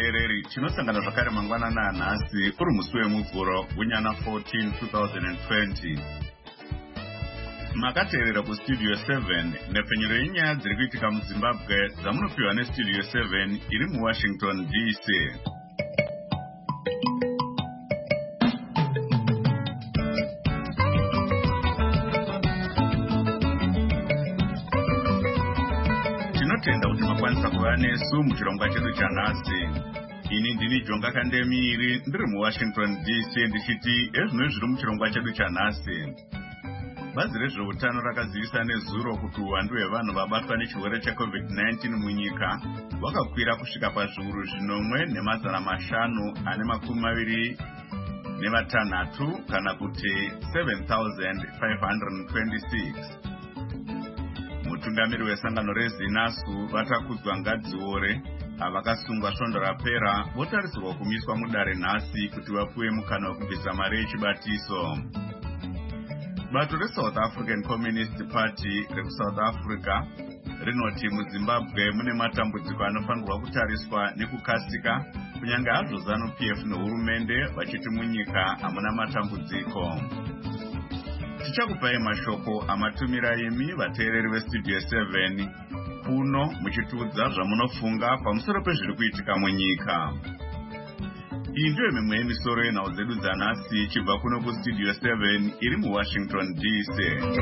vateereri chinosangana zvakare mangwanana nhasi uri musi wemuvhuro gunyana 14 2020. Makateerera kustudio 7 nepfenyuro yenyaya dziri kuitika muZimbabwe dzamunopiwa nestudio 7 iri muWashington DC. Tinotenda kuti makwanisa kuva nesu muchirongwa chedu chanhasi. Ini ndini Jonga Kandemiri ndiri muWashington DC ndichiti ezvino zviri muchirongwa chedu chanhasi. Bazi rezveutano rakazivisa nezuro kuti uwandu hwevanhu vabatwa nechirwere cheCovid-19 munyika hwakakwira kusvika pazviuru 1,526 kana kuti 7,526. Mutungamiri wesangano reZinasu vatakudzwa Ngadziore avakasungwa svondo rapera votarisirwa kumiswa mudare nhasi kuti vapuwe mukana wekubvisa mari yechibatiso. Bato reSouth African Communist Party rekuSouth Africa rinoti muZimbabwe mune matambudziko anofanirwa kutariswa nekukasika kunyange hazvo ZANU-PF nehurumende vachiti munyika hamuna matambudziko. Tichakupai mashoko amatumira imi vateereri vestudio 7 kuno muchitiudza zvamunofunga pamusoro pezviri kuitika munyika. Iyi ndiyo mimwe yemisoro yenhau dzedu dzanhasi ichibva kuno kustudio 7 iri muWashington DC.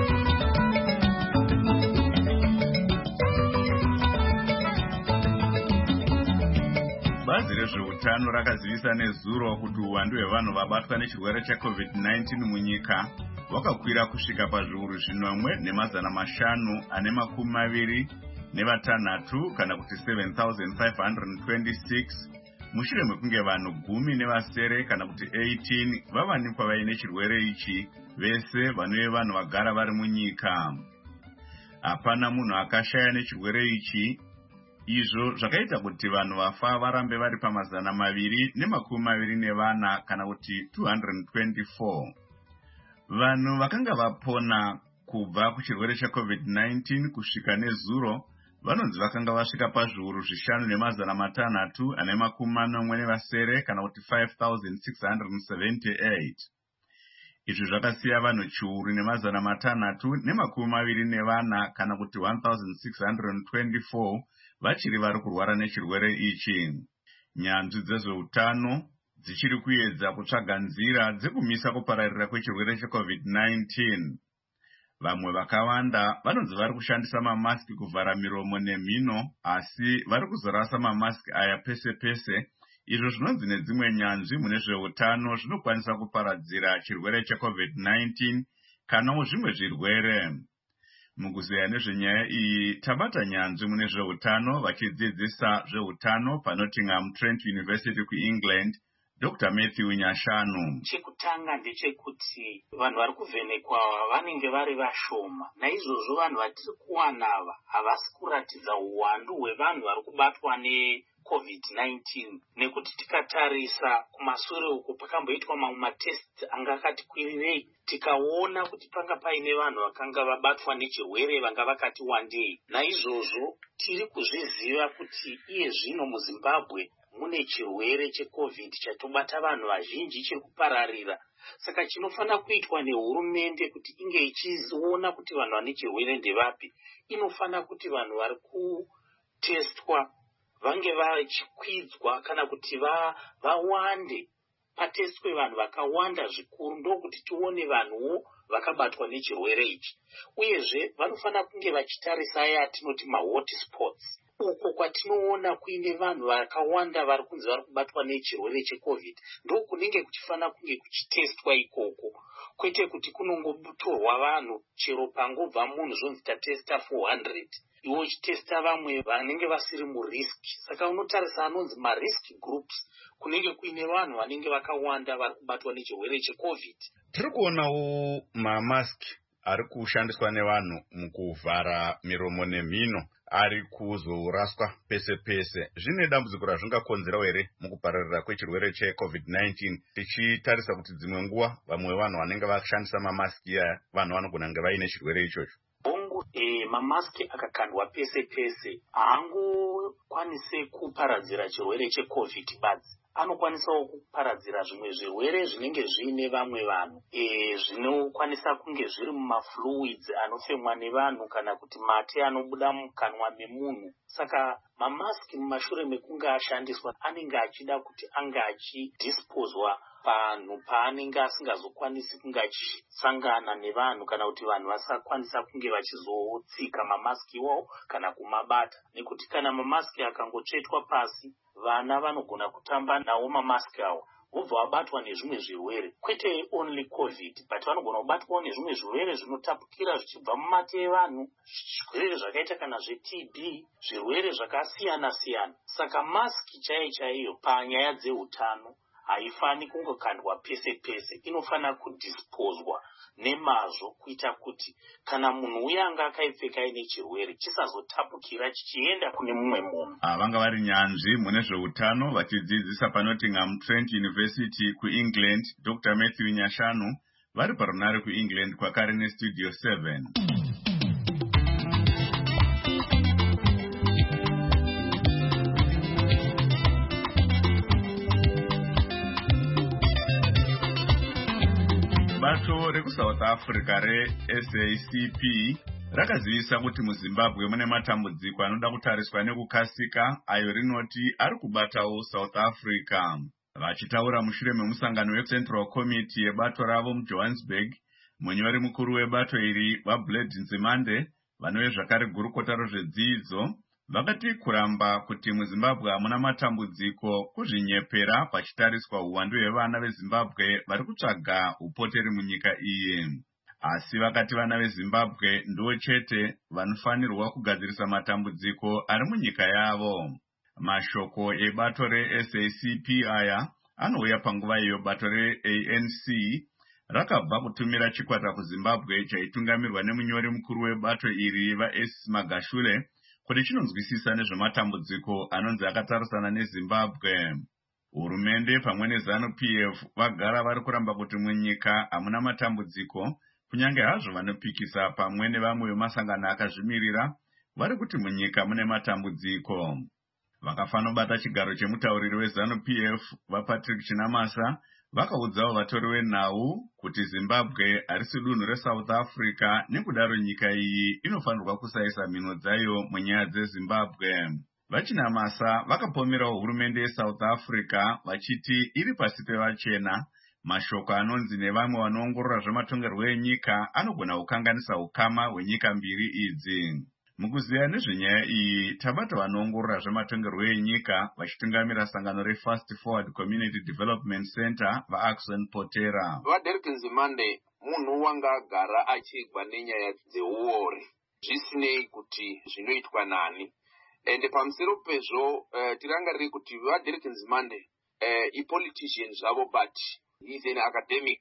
Bazi rezveutano rakazivisa nezuro kuti uwandu hwevanhu vabatwa nechirwere cheCovid-19 munyika hwakakwira kusvika pazviuru 1,526 kana kuti 7,526 mushure mekunge vanhu 10 kana kuti 18 vavanikwa vaine chirwere ichi, vese vanove vanhu vagara vari munyika. Hapana munhu akashaya nechirwere ichi, izvo zvakaita kuti vanhu vafa varambe vari pa224 kana kuti 224. Vanhu vakanga vapona kubva kuchirwere cheCovid-19 kusvika nezuro vanonzi vakanga vasvika pazviuru 5,640 kana kuti 5,678. Izvi zvakasiya vanhu chiuru 624 kana kuti 1,624 vachiri vari kurwara nechirwere ichi. Nyanzvi dzezveutano dzichiri kuedza kutsvaga nzira dzekumisa kupararira kwechirwere cheCovid-19. Vamwe vakawanda vanonzi vari kushandisa mamasiki kuvhara miromo nemhino, asi vari kuzorasa mamasiki aya pese pese. Izvo zvinonzi nedzimwe nyanzvi mune zveutano zvinokwanisa kuparadzira chirwere cheCovid-19 kanawo zvimwe zvirwere. Mukuzeya nezvenyaya iyi tabata nyanzvi mune zveutano vachidzidzisa zveutano paNottingham Trent University kuEngland, Dr. Matthew Nyashanu. Chekutanga ndechekuti vanhu vari kuvhenekwa vanenge vari vashoma. Naizvozvo vanhu vatiri kuwana ava havasi kuratidza uwandu hwevanhu vari kubatwa neCovid-19. Nekuti tikatarisa kumashure uko pakamboitwa mamwe matest anga akati kwirirei, tikaona kuti panga paine vanhu vakanga vabatwa nechirwere vanga vakati wandei. Naizvozvo tiri kuzviziva kuti iye zvino muZimbabwe mune chirwere cheCovid chatobata vanhu vazhinji chiri kupararira. Saka chinofanira kuitwa nehurumende kuti inge ichiona kuti vanhu vane chirwere ndevapi, inofanira kuti vanhu vari kutestwa vange vachikwidzwa kana kuti vawande, patestwe vanhu vakawanda zvikuru, ndokuti tione vanhuwo vakabatwa nechirwere ichi. Uyezve vanofanira kunge vachitarisa aya atinoti mahotspots, uko kwatinoona kuine vanhu vakawanda vari kunzi vari kubatwa nechirwere cheCovid, ndokunenge kuchifanira kunge kuchitestwa ikoko, kwete kuti kunongotorwa vanhu chero pangobva munhu zvonzi tatesta 400 iwo uchitesta vamwe vanenge vasiri muriski. Saka unotarisa anonzi marisk groups, kunenge kuine vanhu vanenge vakawanda vari kubatwa nechirwere cheCovid. Tiri kuonawo mamasiki ari kushandiswa nevanhu mukuvhara miromo nemhino ari kuzoraswa pese pese. Zvine dambudziko razvingakonzerawo here mukupararira kwechirwere cheCovid-19, tichitarisa kuti dzimwe nguva vamwe vanhu vanenge vashandisa mamasiki aya vanhu vanogona kunge vaine chirwere ichocho. Bongo mamaski akakandwa pese pese haangokwanise kuparadzira chirwere cheCovid badzi, anokwanisawo kuparadzira zvimwe zvirwere zvinenge zviine vamwe vanhu, zvinokwanisa kunge zviri mumafluids anofemwa nevanhu kana kuti mate anobuda mukanwa memunhu. Saka mamaski mumashure mekunge ashandiswa anenge achida kuti ange achidhispozwa panhu paanenge asingazokwanisi kunge achisangana nevanhu, kana kuti vanhu vasakwanisa kunge vachizotsika mamaski iwawo kana kumabata, nekuti kana mamaski akangotsvetwa pasi vana vanogona kutamba nawo mamaski awo vobva vabatwa nezvimwe zvirwere, kwete only COVID but vanogona kubatwawo nezvimwe zvirwere zvinotapukira zvichibva mumate evanhu, zvirwere zvakaita kana zveTB, zvirwere zvakasiyana siyana. Saka maski chaiyo panyaya dzeutano haifani kungokandwa pese pese, inofana kudhispozwa nemazvo kuita kuti kana munhu uya anga akaipfeka ine chirwere chisazotapukira chichienda kune mumwe munhu. Vanga vari nyanzvi mune zveutano vachidzidzisa paNottingham Trent University kuEngland, Dr. Matthew Nyashanu vari parunare kuEngland kwakare neStudio 7. Bato rekuSouth Africa reSACP rakazivisa kuti muZimbabwe mune matambudziko anoda kutariswa nekukasika ayo rinoti ari kubatawo South Africa. Vachitaura mushure memusangano weCentral Committee yebato ravo muJohannesburg, munyori mukuru webato iri vaBled Nzimande vanove zvakare gurukota rozvedzidzo vakati kuramba kuti muZimbabwe hamuna matambudziko kuzvinyepera pachitariswa uwandu hwevana veZimbabwe vari kutsvaga upoteri munyika iyi. Asi vakati vana veZimbabwe ndo chete vanofanirwa kugadzirisa matambudziko ari munyika yavo. Mashoko ebato reSACP aya anouya panguva iyo bato reANC rakabva kutumira chikwata kuZimbabwe chaitungamirwa nemunyori mukuru webato iri vaS Magashule kuti chinonzwisisa nezvematambudziko anonzi akatarisana neZimbabwe. Hurumende pamwe neZANU-PF vagara vari kuramba kuti munyika hamuna matambudziko, kunyange hazvo vanopikisa pamwe nevamwe vemasangano akazvimirira vari kuti munyika mune matambudziko. Vakafanobata chigaro chemutauriri weZANU-PF vaPatrick Chinamasa vakaudzawo vatori venhau kuti Zimbabwe harisi dunhu reSouth Africa, nekudaro nyika iyi inofanirwa kusaisa mhino dzayo munyaya dzeZimbabwe. VaChinamasa vakapomerawo hurumende yeSouth Africa vachiti iri pasi pevachena, mashoko anonzi nevamwe vanoongorora zvematongerwo enyika anogona kukanganisa ukama hwenyika mbiri idzi. Mukuziya nezvenyaya iyi tabata vanoongorora zvematongerwo enyika vachitungamira sangano reFast Forward Community Development Center vaAxon Potera. VaDerek Nzimande munhu wanga agara achigwa nenyaya dzeuori zvisinei kuti zvinoitwa nani, ende pamusoro pezvo tirangarire kuti vaDerek Nzimande ipolitician zvavo but he is an academic,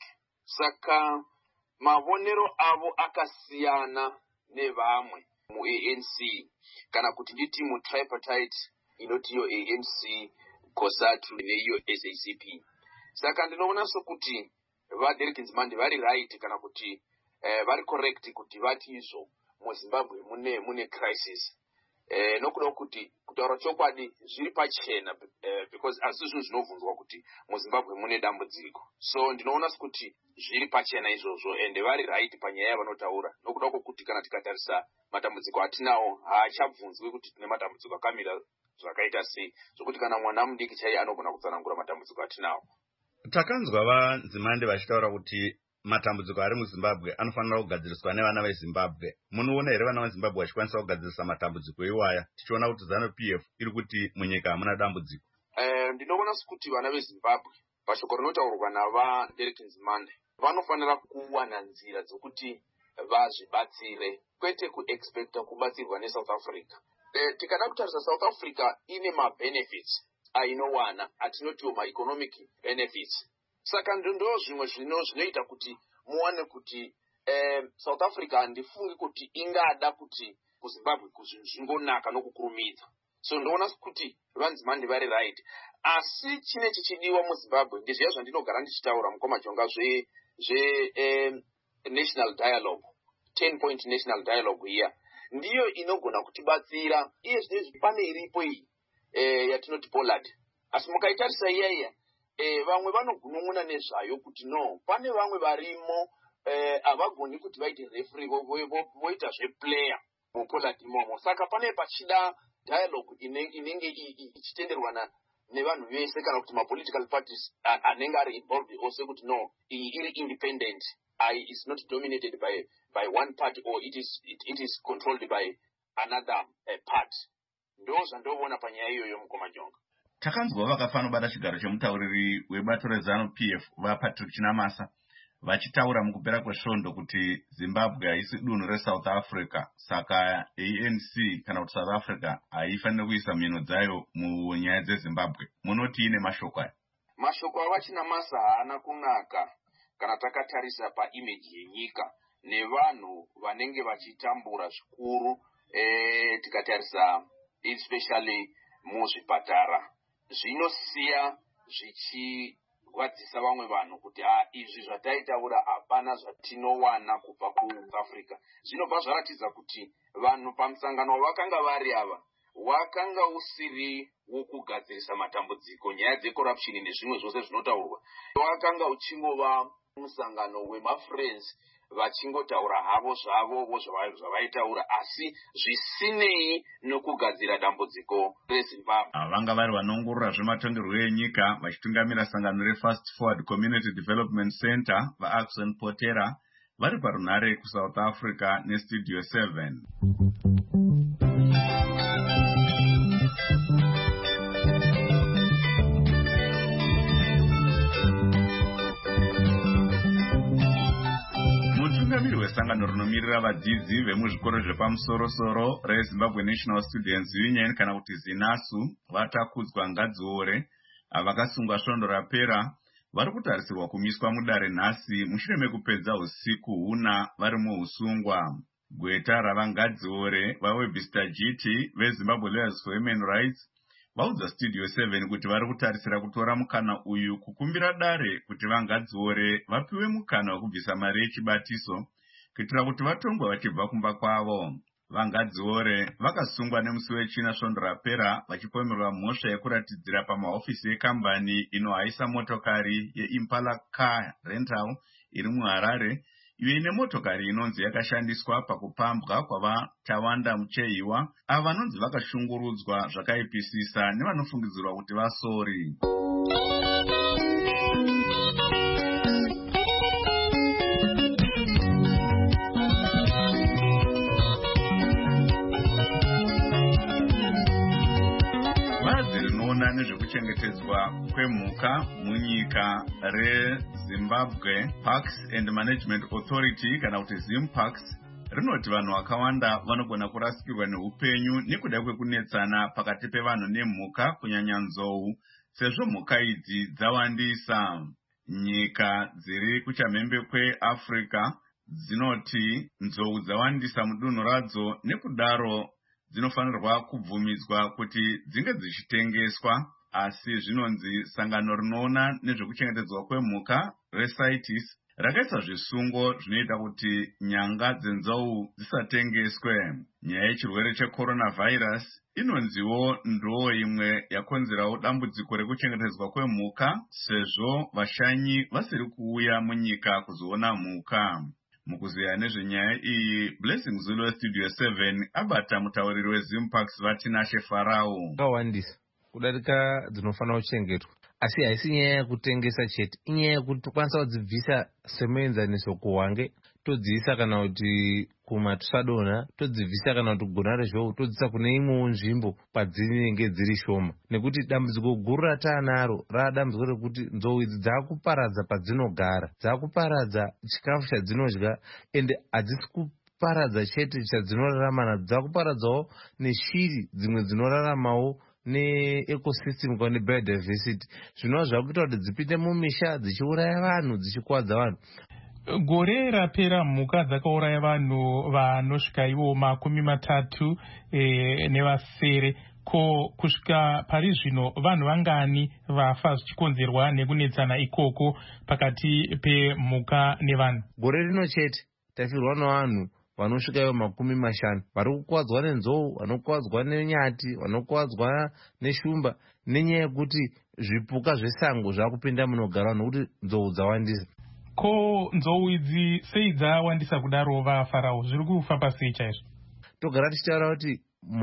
saka mavonero avo akasiyana nevamwe muANC kana kuti nditi mutripartite inoti iyo ANC, COSATU neiyo SACP. Saka ndinoona sokuti vaDerek Nzimande vari right kana kuti vari correct kuti vati izvo muZimbabwe mune crisis. Nokuda kuti kutaura chokwadi zviri pachena because asizvo zvinobvunzwa kuti muZimbabwe mune dambudziko. So ndinoona kuti zviri pachena izvozvo ende vari right panyaya yavanotaura, nokuda kuti kana tikatarisa matambudziko atinawo haachabvunzwi kuti tine matambudziko akamira zvakaita sei, zvokuti kana mwana mudiki chaiye anogona kutsanangura matambudziko atinawo. Takanzwa vaNzimande vachitaura kuti matambudziko ari muZimbabwe anofanira kugadziriswa nevana veZimbabwe. Munoona here vana veZimbabwe vachikwanisa kugadzirisa matambudziko iwaya, tichiona kuti ZANU-PF iri kuti munyika hamuna dambudziko? Ndinoona kuti vana veZimbabwe pashoko rinotaurwa navaDerek Nzimande vanofanira kuwana nzira dzokuti vazvibatsire, kwete kuexpecta kubatsirwa neSouth Africa. Tikada kutarisa South Africa ine mabenefits ainowana atinotiwo maeconomic benefits. Saka ndo zvimwe zvinoita kuti muwane kuti South Africa handifungi kuti ingada kuti kuZimbabwe zvingonaka nokukurumidza. So ndoona kuti vaNzimande vari right, asi chine chichidiwa muZimbabwe ndizviya zvandinogara ndichitaura mukwamachonga national dialogue, 10-point national dialogue here, ndiyo inogona kutibatsira. Iye zvinezvi pane iripo iyi yatinoti Pollard. Asi mukaitarisa iyaiya vamwe vanogunun'una nezvayo kuti no, pane vamwe varimo havagoni kuti vaite referee voita zveplayer muPollard imomo. Saka pane pachida dialogue inenge ichitenderwana nevanhu vese kana kuti ma-political parties anenge ari involved also kuti no, iri independent, is not dominated by one party or it is controlled by another party. Ndo zvandoona panyaya iyoyo Mukomajonga. Takanzwa vakafana bata chigaro chemutauriri webato reZANU-PF vaPatrick Chinamasa vachitaura mukupera kwesvondo kuti Zimbabwe haisi dunhu reSouth Africa, saka ANC kana kuti South Africa haifaniri kuisa mhino dzayo munyaya dzeZimbabwe. Munoti ine mashoko aya? Mashoko avaChinamasa haana kunaka kana takatarisa paimage yenyika nevanhu vanenge vachitambura zvikuru tikatarisa especially muzvipatara. Zvinosiya zvichirwadzisa vamwe vanhu kuti izvi zvataitaura hapana zvatinowana kubva kuAfrica. Zvinobva zvaratidza kuti vanhu pamusangano wavakanga vari ava wakanga usiri wokugadzirisa matambudziko, nyaya dzecorruption nezvimwe zvose zvinotaurwa. Wakanga uchingova musangano wemafriends vachingotaura havo zvavo zvavaitaura, asi zvisinei nokugadzira dambudziko reZimbabwe. Vanga vari vanoongorora zvematongerwo enyika vachitungamira sangano reFast Forward Community Development Center vaAxon Potera vari parunhare kuSouth Africa neStudio 7. Mutungamiri wesangano rinomirira vadzidzi vemuzvikoro zvepamusoro-soro reZimbabwe National Students Union kana kuti ZINASU vatakudzwa Ngadziore vakasungwa svondo rapera vari kutarisirwa kumiswa mudare nhasi mushure mekupedza usiku huna vari muusungwa. Gweta ravangadziore vaWebster GT veZimbabwe Lawyers for Human Rights vaudza Studio 7 kuti vari kutarisira kutora mukana uyu kukumbira dare kuti vangadziore vapiwe mukana wekubvisa mari yechibatiso kuitira kuti vatongwe vachibva kumba kwavo. Vangadziore vakasungwa nemusi wechina svondo rapera vachipomerwa mhosva yekuratidzira pamahofisi ekambani inohaisa motokari yeImpala Car Rental iri muHarare, iyo ine motokari inonzi yakashandiswa pakupambwa kwavaTawanda Muchehiwa ava vanonzi vakashungurudzwa zvakaipisisa nevanofungidzirwa kuti vasori. Nezvekuchengetedzwa kwemhuka munyika reZimbabwe Parks and Management Authority kana kuti ZimParks rinoti vanhu vakawanda vanogona kurasikirwa neupenyu nekuda kwekunetsana pakati pevanhu nemhuka kunyanya nzou, sezvo mhuka idzi dzawandisa. Nyika dziri kuchamhembe kweAfrica dzinoti nzou dzawandisa mudunhu radzo, nekudaro dzinofanirwa kubvumidzwa kuti dzinge dzichitengeswa, asi zvinonzi sangano rinoona nezvekuchengetedzwa kwemhuka reCITES rakaisa zvisungo zvinoita kuti nyanga dzenzou dzisatengeswe. Nyaya yechirwere checoronavirus inonziwo ndoo imwe yakonzerawo dambudziko rekuchengetedzwa kwemhuka, sezvo vashanyi vasiri kuuya munyika kuzoona mhuka. Mukuziya nezvenyaya iyi, Blessing Zulu Studio 7 abata mutauriri weZimParks vaTinashe Farao. Kawandisa kudarika dzinofanira kuchengetwa, asi haisi nyaya yekutengesa chete, inyaya yekuti tokwanisa kudzibvisa semuenzaniso kuhwange, todziisa kana kuti kumaTusadona, todzibvisa kana kuti kugona rezvou, todzisa kune imwewo nzvimbo kwadzinenge dziri shoma. Nekuti dambudziko guru rataanaro radambudziko rekuti nzou idzi dzakuparadza padzinogara, dzakuparadza chikafu chadzinodya, ende hadzisi kuparadza chete chadzinorarama nadzo, dzakuparadzawo neshiri dzimwe dzinoraramawo neecosystem kwa nebiodiversity. Zvinova zvakuita kuti dzipinde mumisha dzichiuraya vanhu, dzichikuwadza vanhu. Gore rapera mhuka dzakauraya vanhu vanosvika ivo 30 nevasere. Ko kusvika pari zvino vanhu vangani vafa zvichikonzerwa nekunetsana ikoko pakati pemhuka nevanhu? Gore rino chete tafirwa navanhu vanosvikawo 50 vari kukwadzwa nenzou, vanokwadzwa nenyati, vanokwadzwa neshumba nenyaya yekuti zvipuka zvesango zvakupinda munogara nokuti nzou dzawandisa. Ko nzou idzi sei dzawandisa kudaro vaFarao, zviri kufamba sei chaizvo? Togara tichitaura kuti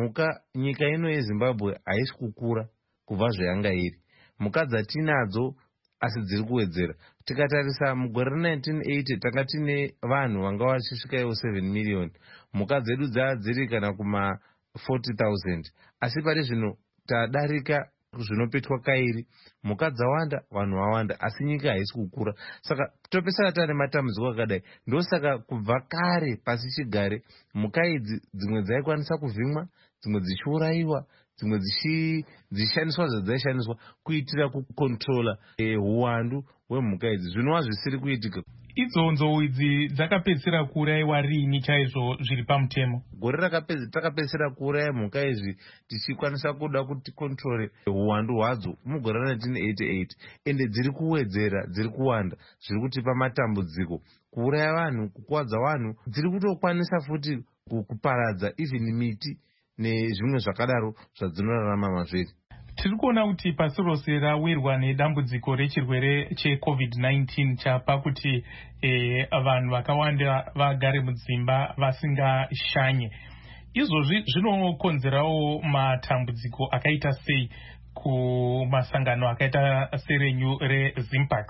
nyika ino yeZimbabwe haisi kukura kubva zvayanga iri. Mhuka dzatinadzo asi dziri kuwedzera. Tikatarisa mugore ra1980 tanga tine vanhu vanga vachisvikawo 7 million. Mhuka dzedu dziri kana kuma 40,000. Asi pari zvino tadarika zvinopetwa kairi. Mhuka dzawanda, vanhu vawanda, asi nyika haisi kukura. Saka topesana tane matambudziko akadai. Ndosaka kubva kare pasi chigare mhuka idzi dzimwe dzaikwanisa kuvhimwa, dzimwe dzichiurayiwa, dzimwe dzichishandiswa zvadzaishandiswa kuitira kukontrola uwandu hwemhuka idzi. Zvinova zvisiri kuitika. Idzo nzou idzi dzakapedzisira kuurayiwa rini chaizvo zviri pamutemo? Gore takapedzisira kuuraya mhuka idzi tichikwanisa kuda kuti kontrole uwandu hwadzo mugore ra1988. Ende dziri kuwedzera, dziri kuwanda, zviri kutipa matambudziko. Kuuraya vanhu, kukuwadza vanhu, dziri kutokwanisa futi kuparadza even miti nezvimwe zvakadaro zvadzinorarama mazviri. Tiri kuona kuti pasi rose rawirwa nedambudziko rechirwere cheCovid-19 chapa kuti vanhu vakawanda vagare mudzimba vasingashanye. Izvozvi zvinokonzerawo matambudziko akaita sei kumasangano akaita serenyu reZimpax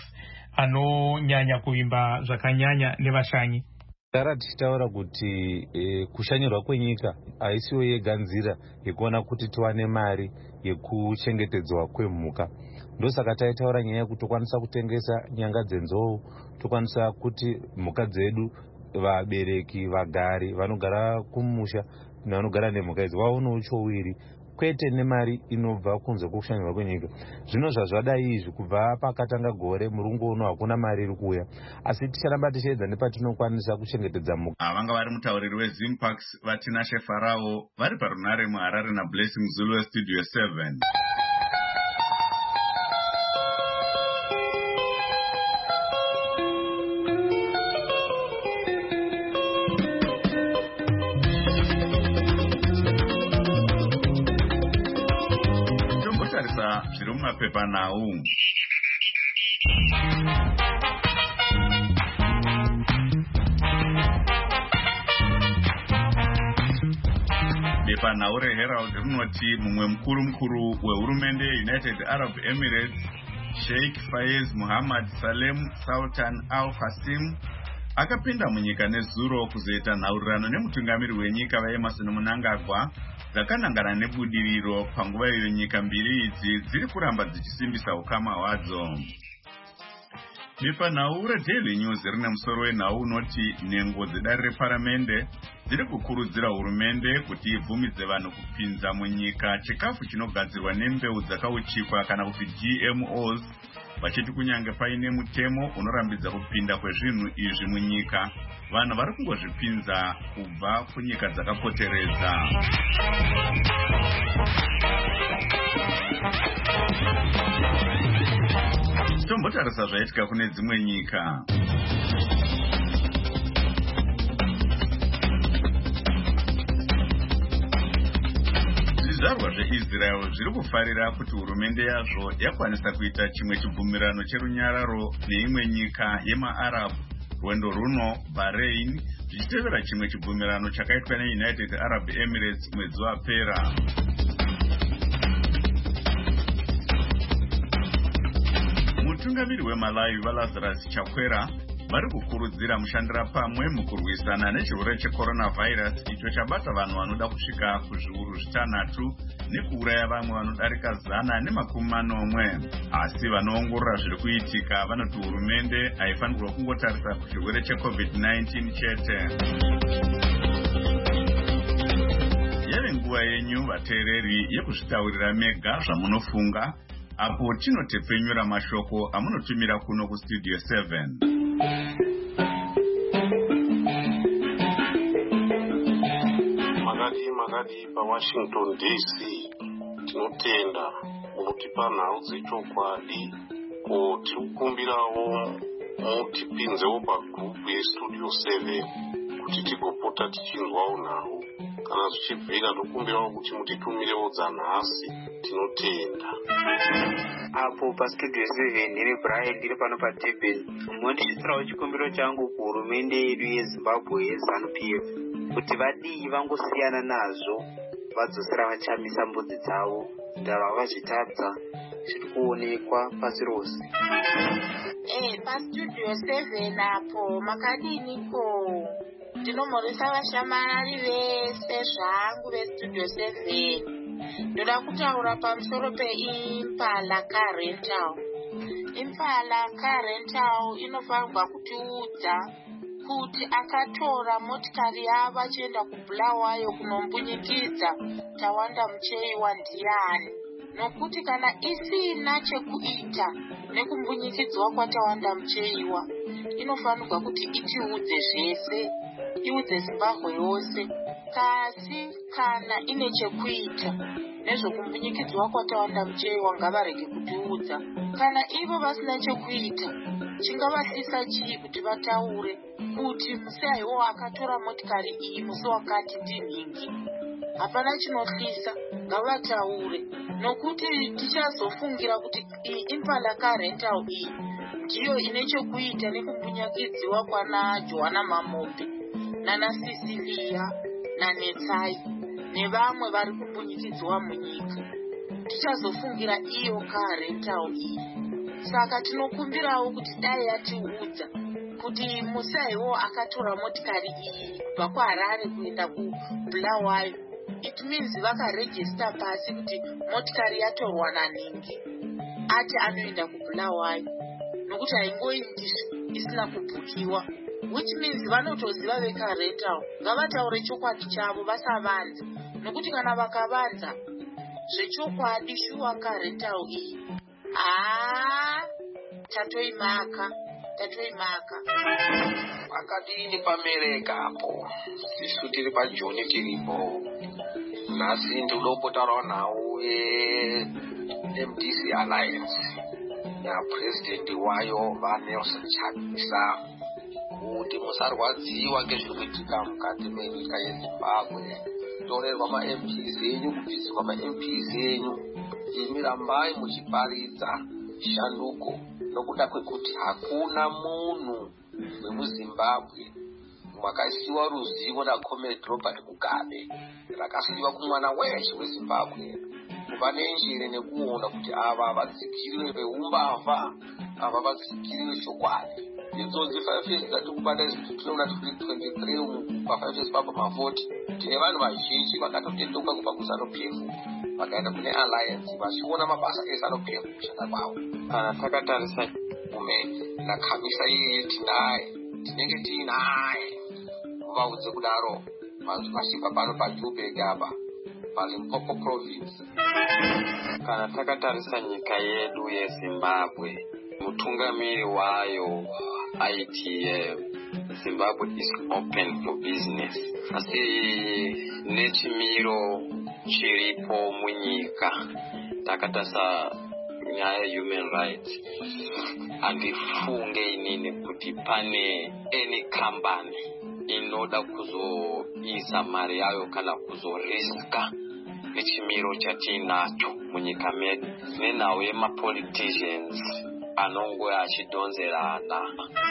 anonyanya kuvimba zvakanyanya nevashanyi? Tara tichitaura kuti kushanyirwa kwenyika haisiyo yega nzira yekuona kuti tiwane mari yekuchengetedzwa kwemhuka. Ndosaka taitaura nyaya yekuti tokwanisa kutengesa nyanga dzenzou, tokwanisa kuti mhuka dzedu, vabereki, vagari vanogara kumusha nevanogara nemhuka idzi vaonewo chowiri, kwete nemari inobva kunze kwekushanyirwa kwenyika. Zvino zvazvadai izvi kubva pakatanga gore murungu uno hakuna mari iri kuuya, asi ticharamba tichiedza nepatinokwanisa kuchengetedza mhuka. Vanga vari mutauriri weZimpax vatinashe Farao vari parunare muHarare naBlessing Zulu weStudio 7. Zviri mumapepa nawo. Bepa nawo reHerald rinoti mumwe mukuru wehurumende yeUnited Arab Emirates, Sheikh Fayez Muhammad Salem Sultan Al Qasim, akapinda munyika nezuro kuzoita nhaurirano nemutungamiri wenyika vaEmerson Mnangagwa dzakanangana nebudiriro panguva iyo nyika mbiri idzi dziri kuramba dzichisimbisa ukama hwadzo. Bepanhau reDaily News rine musoro wenhau unoti nhengo dzedare reparamende dziri kukurudzira hurumende kuti ibvumidze vanhu kupinza munyika chikafu chinogadzirwa nembeu dzakauchikwa kana kuti GMOs, vachiti kunyange paine mutemo unorambidza kupinda kwezvinhu izvi munyika, vanhu vari kungozvipinza kubva kunyika dzakapoteredza. Tombotarisa zvaitika kune dzimwe nyika. Zvizvarwa zveIsrael zviri kufarira kuti hurumende yazvo yakwanisa kuita chimwe chibvumirano cherunyararo neimwe nyika yemaArab. Rwendo runo Bahrain zvichitevera chimwe chibvumirano chakaitwa neUnited Arab Emirates mwedzi wapera. Mutungamiri weMalawi vaLazarus Chakwera vari kukurudzira mushandira pamwe mukurwisana nechirwere cheCoronavirus icho chabata vanhu vanoda kusvika kuzviuru 6 nekuuraya vamwe vanodarika 140. Asi vanoongorora zviri kuitika vanoti hurumende haifanirwa kungotarisa kuchirwere cheCovid-19 chete. Yave nguva yenyu vateereri yekuzvitaurira mega zvamunofunga, apo tinotepfenyura mashoko amunotumira kuno kuStudio 7. Makadi paWashington DC tinotenda mutipa nhau dzechokwadi tikukumbirawo mutipinzewo pagrupu yeStudio 7 kuti tigopota tichinzwawo nawo. Kana zvichibvira tokumbirawo kuti mutitumirewo dzanhasi. Tinotenda. Apo pastudio 7 ndiri Brian ndiri pano paTebeni. Mondisvitsirawo chikumbiro changu kuhurumende yedu yeZimbabwe yeZANU-PF kuti vadii vangosiyana nazvo, vadzosera vachamisa mbudzi dzavo, ndava vazvitadza zviri kuonekwa pasi rose. Pastudio 7 apo makadiniko? Ndinomhoresa vashamari vese zvangu vestudio 7. Ndoda kutaura pamusoro peImpala Car Rental. Impala Car Rental inofanirwa kutiudza kuti akatora motikari yavo achienda kuBulawayo kunombunyikidza Tawanda Mucheiwa ndiani, nokuti kana isina chekuita nekumbunyikidzwa kwaTawanda Mucheiwa inofanirwa kuti itiudze zvese, iudze Zimbabwe yose. Kasi kana ine chekuita nezvokumbunyikidzwa kwaTawanda Mucheiwa ngavarege kutiudza. Kana ivo vasina chekuita, chingavahlisa chii kuti vataure kuti musi aiwo akatora motikari iyi musi wakati ndinhingi? Hapana chinohlisa, ngavataure, nokuti tichazofungira kuti Impala Car Rental iyi ndiyo ine chekuita nekumbunyikidziwa kwana Johanna Mamombe nana Cecilia naNetsai nevamwe vari kumbunyikidzwa munyika. Tichazofungira iyo Car Rental iyi. Saka tinokumbirawo kuti dai yatiudza kuti musi aiwo akatora motikari iyi kubva kuHarare kuenda kuBulawayo, it means vakarejista pasi kuti motikari yatorwa naNhingi, ati anoenda kuBulawayo, nokuti haingoindi isina kubhukiwa, which means vanotoziva veCar Rental. Ngavataure chokwadi chavo vasavanza, nokuti kana vakavanza zvechokwadi shuwa Car Rental iyi tatoimaka. Akadini pamereka apo, isu tiri paJoni tiripo. Nhasi ndinombotarawo nawo MDC Alliance napurezidendi wayo vaNelson Chamisa kuti musarwadziwa ngezviri kuitika mukati menyika yeZimbabwe. Torerwa maMPs enyu, kubvisirwa maMPs enyu, imi rambai muchiparidza shanduko, nokuda kwekuti hakuna munhu wemuZimbabwe makasiyiwa ruzivo naComrade Robert Mugabe rakasiyiwa kumwana weshe weZimbabwe kuva nenjere nekuona kuti ava vadzikirire veumbavha, ava vadzikirire chokwadi. Idzodzi 5 years dzati kubata tinoona 2023 pa5 years papa mavhoti tine vanhu vazhinji vakatotendoka kubva kuZANU-PF vakaenda kune Alliance vachiona mabasa eZANU-PF kushanda kwavo. Kana takatarisa ume naKhamisa iye tinenge tiinaye vaudze kudaro vachibva pano paJoburg apa paLimpopo province. Kana takatarisa nyika yedu yeZimbabwe, mutungamiri wayo aiti Zimbabwe is open for business, asi nechimiro chiripo munyika takatarisa nyaya human rights, handifunge inini kuti pane any company inoda kuzoisa mari yayo kana kuzoriska nechimiro chatinacho munyika medu nenhau yemapoliticians anongo achidonzerana.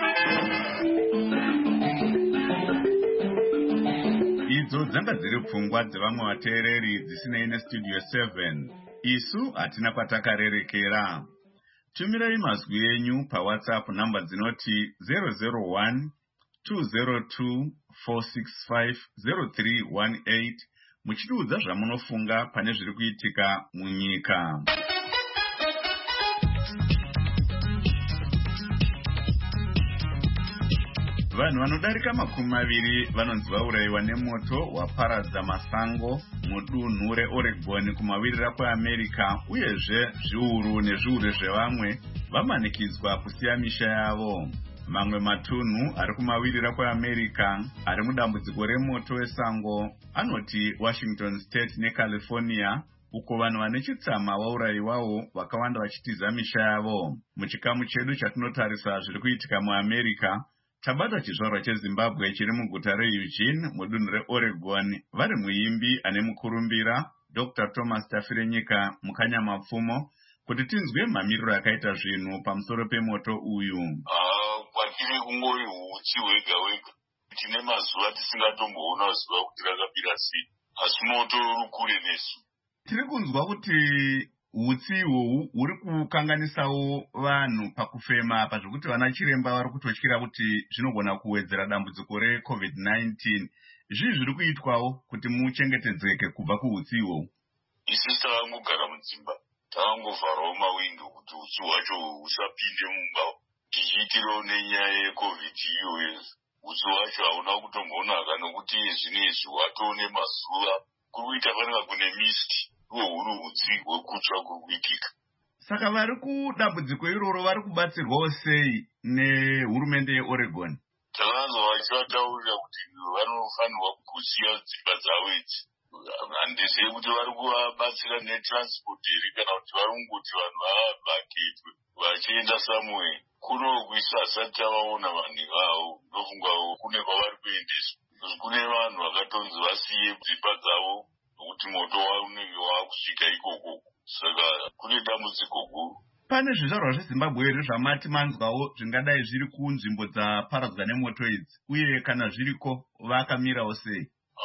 Idzo dzanga dziri pfungwa dzevamwe vateereri dzisinei nestudio 7. Isu hatina kwatakarerekera. Tumirai mazwi enyu paWhatsApp namba dzinoti 001 202 465 0318 muchitiudza zvamunofunga pane zviri kuitika munyika. Vanhu vanodarika 20 vanonzi vaurayiwa nemoto waparadza masango mudunhu reOregon kumavirira kweAmerica, uyezve zviuru nezviuru zvevamwe vamanikidzwa kusiya misha yavo. Mamwe matunhu ari kumavirira kweAmerica ari mudambudziko remoto wesango anoti Washington State neCalifornia, uko vanhu vane chitsama vaurayiwawo vakawanda vachitiza misha yavo. Muchikamu chedu chatinotarisa zviri kuitika muAmerica, tabata chizvarwa chezimbabwe chiri muguta reeugene mudunhu reoregon vari muimbi ane mukurumbira Dr. Thomas Tafirenyika mukanyamapfumo kuti tinzwe mamiriro akaita zvinhu pamusoro pemoto uyu. Kwatiri kungori hutsi hwega hwega. Tine mazuva tisingatomboona zuva kuti rakapira sei. Asi moto uri kure nesu. Tiri kunzwa kuti hutsi ihwohwu huri kukanganisawo vanhu pakufema apa zvokuti vana chiremba vari kutotyira kuti zvinogona kuwedzera dambudziko reCovid-19. Zvii zviri kuitwawo kuti muchengetedzeke kubva kuhutsi ihwohwu? Isusu tavangogara mudzimba. Tavangovharawo mawindo kuti hutsi hwacho husapinde mumba. Tichiitirawo nenyaya yeCovid iyoyo. Hutsi hwacho hauna kutombonaka nokuti zvinezvi hwatoo nemazuva. Kuri kuita panenge kune misti. Uwo huri hutsi hwekutsva kuri kuitika. Saka vari kudambudziko iroro vari kubatsirwawo sei nehurumende yeOregon? Takanzwa vachivataurira kuti vanofanirwa kusiya dzimba dzavo idzi. Handizivi kuti vari kuvabatsira netransporteri kana kuti vari kungoti vanhu vavhaketwe vachienda somewhere. Kunokwisa hasati tavaona vanhu ivavo. Ndofunga kune kwavari kuendeswa. Kune vanhu vakatonzi vasiye dzimba dzavo nokuti moto wavo unenge wakusvika ikoko. Saka kune dambudziko guru. Pane zvizvarwa zveZimbabwe here zvamati manzwawo zvingadai zviri kunzvimbo dzaparadzwa nemoto idzi, uye kana zviriko vakamirawo sei?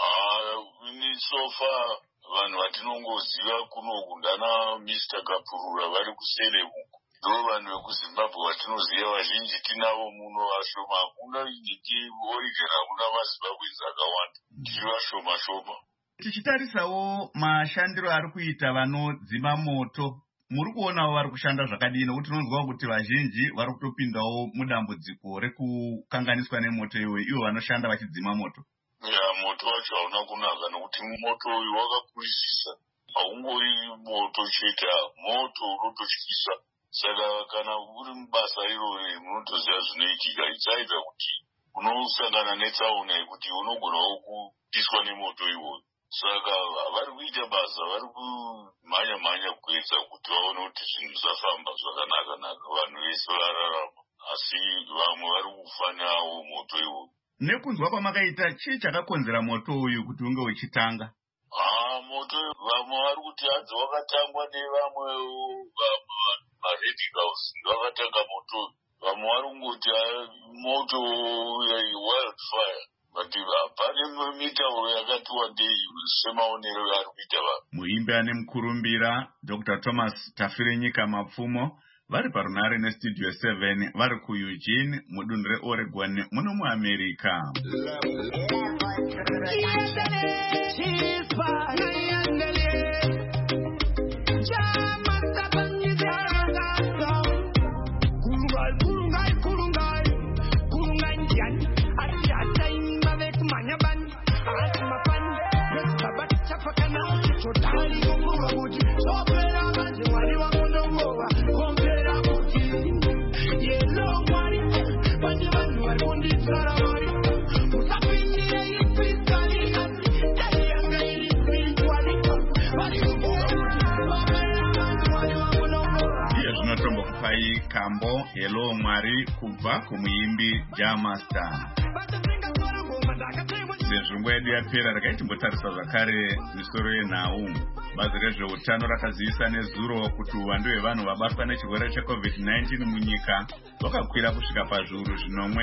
Sofa vanhu vatinongoziva kunoku ndana Mr. Kapurura vari kusere uko. Ndo vanhu vekuZimbabwe vatinoziva vazhinji tinavo muno vashoma. Hakuna Oregon hakuna maZimbabwenzi akawanda. Tiri vashoma shoma. Tichitarisawo mashandiro ari kuita vanodzima moto, muri kuonawo vari kushanda zvakadii? Nokuti tinonzwawo kuti vazhinji vari kutopindawo mudambudziko rekukanganiswa nemoto iyoyo, ivo vanoshanda vachidzima moto. Moto wacho hauna kunaka nokuti moto uyu wakakurisisa. Haungori moto chete, moto unototyisa. Saka kana uri mubasa iroro munotoziva zvinoitika. Ichaita kuti unosangana netsaona yekuti unogonawo kupiswa nemoto iwoyo. Saka vari kuita basa, vari kumhanya kuedza kuti vaone kuti zvinhu zvafamba zvakanaka vanhu vese vararama. Asi vamwe vari kufanirawo moto iwoyo. Nekunzwa kwamakaita, chii chakakonzera moto uyu kuti unge uchitanga? Moto vamwe vari kuti hadzi wakatangwa nevamwe maRed House vakatanga moto. Vamwe vari kungoti moto wildfire. Pane mitauro yakati wandei semaonero ari kuita vanhu. Muimbi ane mukurumbira Dr. Thomas Tafirenyika Mapfumo vari parunare neStudio 7 vari kuEugene mudunhu reOregon muno muAmerica. Kambo Hello Mwari kubva kumuimbi Jamastar. Sezvungu yedu yapera rakaitimbotarisa zvakare misoro yenhau. Bazi rezveutano rakazivisa nezuro kuti uwandu hwevanhu vabatwa nechirwere cheCovid-19 munyika wakakwira kusvika pazviuru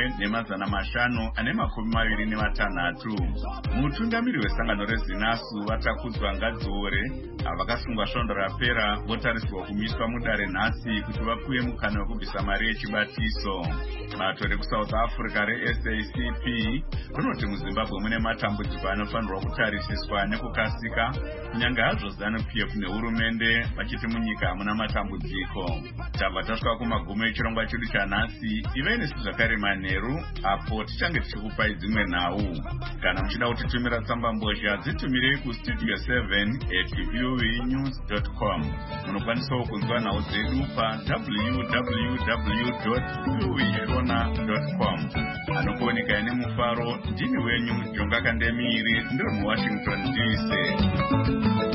5,426. Mutungamiri wesangano reZinasu vatakudzwa Ngadziore vakasungwa svondo rapera votarisirwa kumiswa mudare nhasi kuti vapiwe mukana wekubvisa mari yechibatiso. Bato rekuSouth Africa reSACP rinoti muZimbabwe mune matambudziko anofanirwa kutarisiswa nekukasika, kunyange hazvo ZANU-PF nehurumende vachiti munyika hamuna matambudziko. Tabva tasvika kumagumo echirongwa chedu chanhasi. Ivei nesu zvakare manheru apo tichange tichikupai dzimwe nhau. Kana muchida kutitumira tsamba mbozha dzitumirei kustudio 7@voanews.com. Munokwanisawo kunzwa nhau dzedu pa www.voashona.com. Anokuoneka nemufaro ndini wenyu Jonga Kandemiri ndiri muWashington DC.